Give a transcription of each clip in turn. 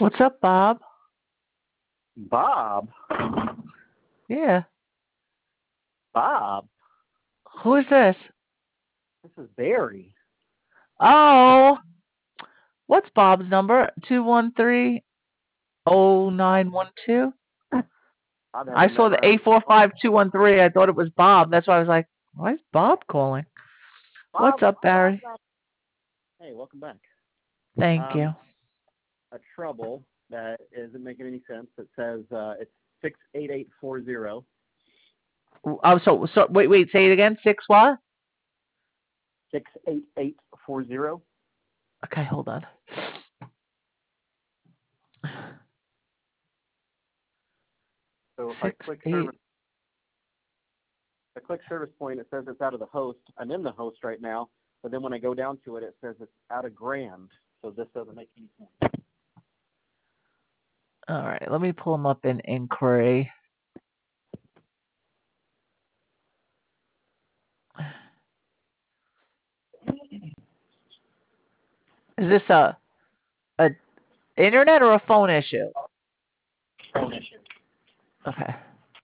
What's up, Bob? Bob? Yeah. Bob? Who is this? This is Barry. Oh, what's Bob's number? 213-0912. Bob I hasn't saw been the around. 845213. I thought it was Bob. That's why I was like, why is Bob calling? What's Bob? up, Barry? Hey, welcome back. Thank you. A trouble that isn't making any sense. It says it's 68840. Oh, so wait, say it again. Six what? 68840. Okay, hold on. So if I Six click eight. service point, it says it's out of the host. I'm in the host right now, but then when I go down to it, it says it's out of Grand. So this doesn't make any sense. All right, let me pull him up in inquiry. Is this a internet or a phone issue? Phone issue. Okay.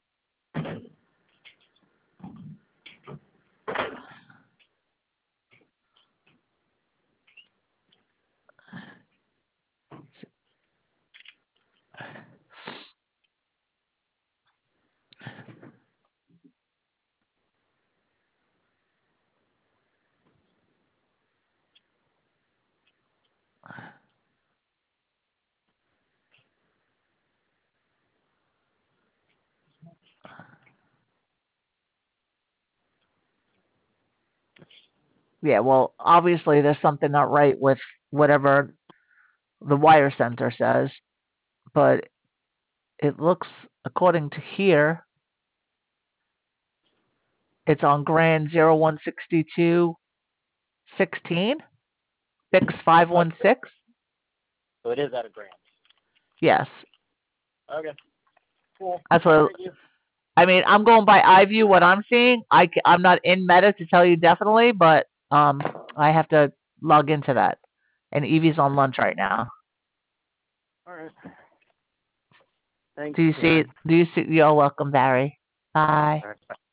Yeah, well, obviously there's something not right with whatever the wire center says, but it looks, according to here, it's on Grand 016216, fix Okay. 516. So it is out of Grand. Yes, Okay. Cool. that's what. Thank you. I mean, I'm going by iView. What I'm seeing, I'm not in Meta to tell you definitely, but I have to log into that, and Evie's on lunch right now. All right. Thanks. Do you see? Do you see? You're welcome, Barry. Bye. All right. Bye.